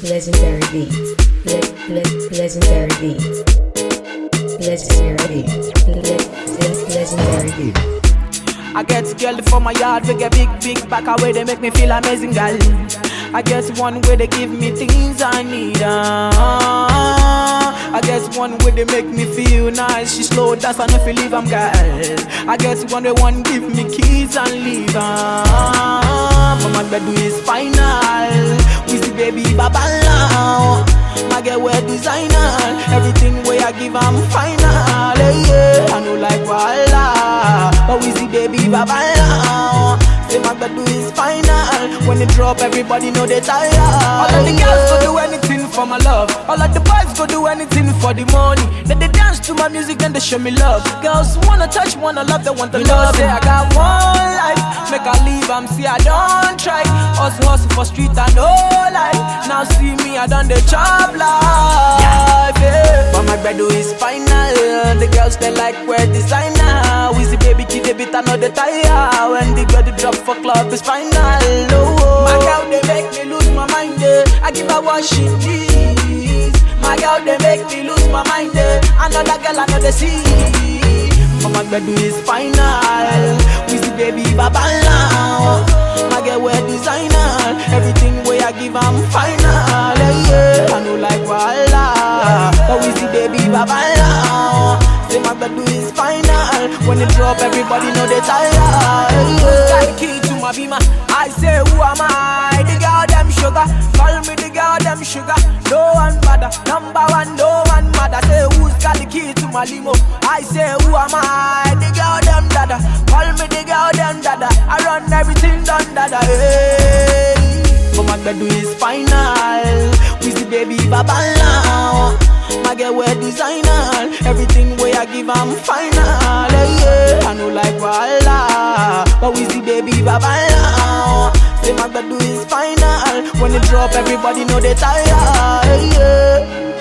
legendary beat, legendary beat, legendary beat, legendary beat. I get girl for my yard, we get big back away, they make me feel amazing, girl. I get one way they give me things I need. I get one way they make me feel nice. She slow dance and if you leave, I'm girl. I get one give me keys and leave. But my bed is final. We see baby babala. My girl wear designer. Everything way I give, I'm final. Yeah, I know like voila. But we see baby babala. Say my bed is final. When it drop, everybody know they tired. All of the girls go do anything for my love. All of the boys go do anything for the money. Then they dance to my music and they show me love. Girls wanna touch, wanna love, they want to love. Say I got one life, make I leave, see I don't try. Hustle for street and no life. Now see me, I done the job life. Yeah. But my bread is final. The girls they like wear designer. We see baby kid, they beat another tire. When the girl drop for club is final. Oh. My girl they make me lose my mind. I give her what she needs. My girl they make me lose my mind. Another girl I know they see. But my bed is final. We see baby babala. My girl wear designer. Everything way I give I'm final. Yeah, I know like voila. But we see baby babala. Say my bed is final. When it drop everybody know they tired. Who's got the key to my beamer? I say who am I? The girl them sugar. Call me the girl them sugar. No one bother. Number one, no one mother. Say who's got the key to my limo? I say who am I? The girl them dada. Call me the girl them dada. I run everything done dada. Hey. But my bed is final. We see baby babala. My girl wear designer. Everything way I give I'm final. Yeah, I know like voila. But we see baby babala. Say my bed is final. When it drop everybody know they tired. Yeah.